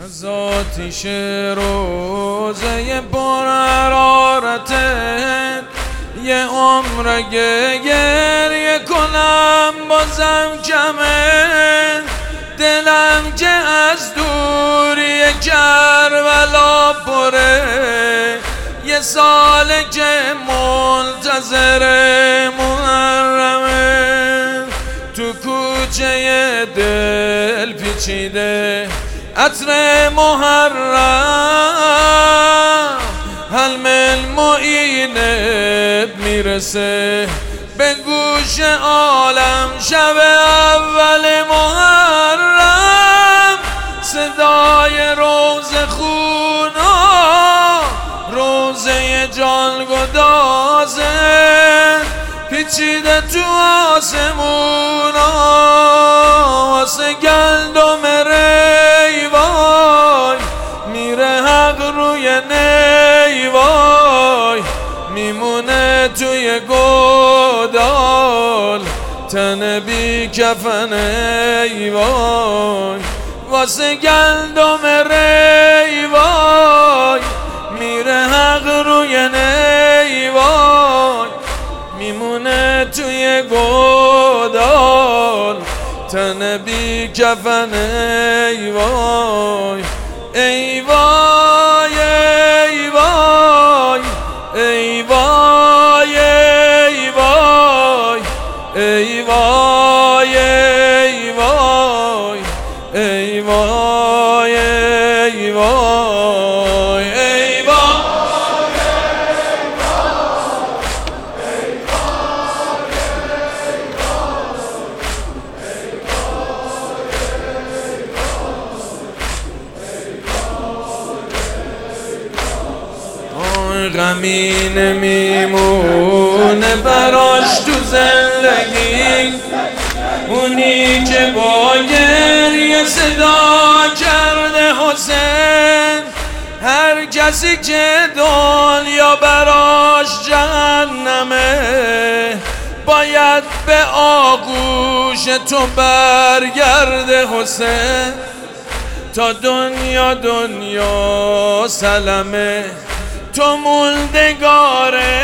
از آتیش روزه پر حرارتت یه عمر گریه کنم بازم کمه. دلم که از دوری کربلا پره، یه ساله که منتظر محرمه. تو کوچه دل پیچیده عطر محرم، حلم المعینب میرسه به گوش عالم. شب اول محرم صدای روزه خونا، روزه جان گدازه پیچیده تو آسمونا. واسه گندم ری وای میره حق روی نی وای، میمونه توی گودال تن بی کفن ای وای. واسه گندم ری وای میره حق روی نی وای، میمونه توی گودال تن بی کفن ای وای. ای وای ای وای ای وای ای وای ای وای ای وای ای وای ای وای ای غمی نمیمونه براش تو زندگی، اونی که با گریه صدا کرده حسین. هر کسی که دنیا براش جهنمه، باید به آغوش تو برگرده حسین. تا دنیا دنیا سلامه، تو موندگاره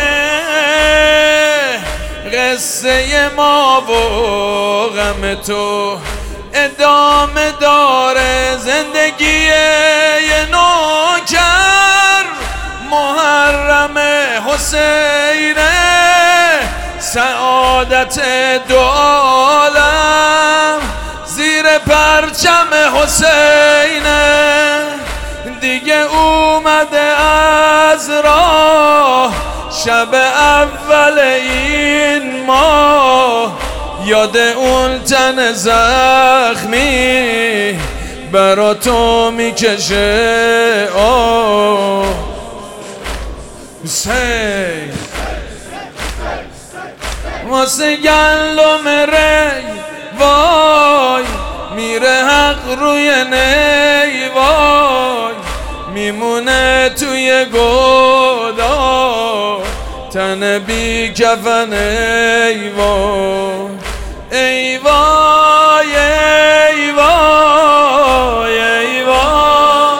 قصه ما و غم تو ادامه داره. زندگی یه نوکر محرم حسینه، سعادت دو عالم زیر پرچم حسینه. دیگه اومده از راه شب اول این ماه، یاد اون تن زخمی برا تو میکشه. حسین واسه گندم ری وای میره حق روی نی وای، میمونه توی گودا تن بی کفن ای وای. ای وای ای وای ای وای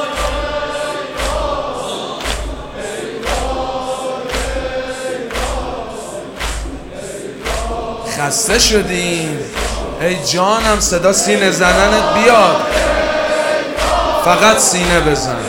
خسته شدیم ای جانم، صدا سینه زننت بیاد، فقط سینه بزن.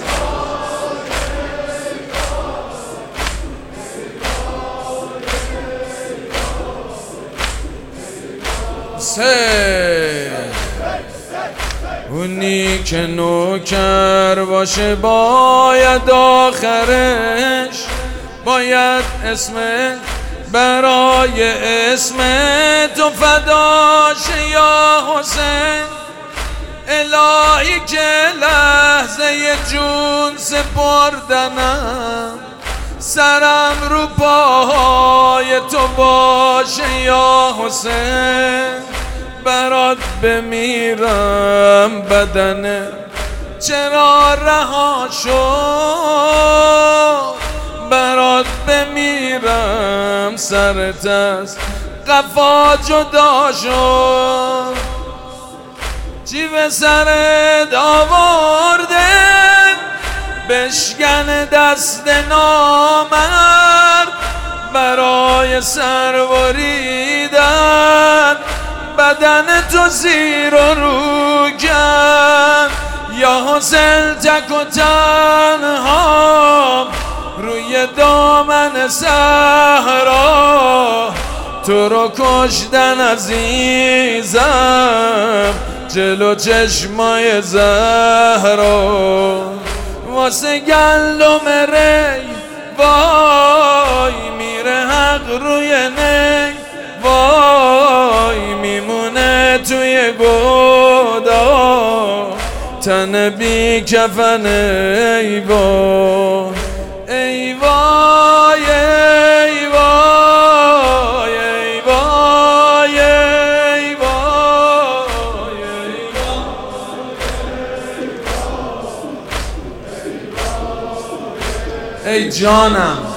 اونی که نوکر باشه باید آخرش، باید اسمت برای اسم تو فداشه یا حسین. الهی که لحظه جون سپردنم، سرم رو پاهای تو باشه یا حسین. برات بمیرم بدنه چرا رها شد، برات بمیرم سرت از قفا جدا شد. چی به سرت آورده بشکن دست نامرد برای سر بریدن، بدن تو زیر و رو کرد یا حسین تک و تنها روی دامن صحرا. تو رو کشتن عزیزم جلو چشمای زهرا، واسه گندم ری وای میره حق روی نی، وای میمونه توی گودا تن بی کفن. ای وای ای وای ای وای ای وای ای وای ای جانم.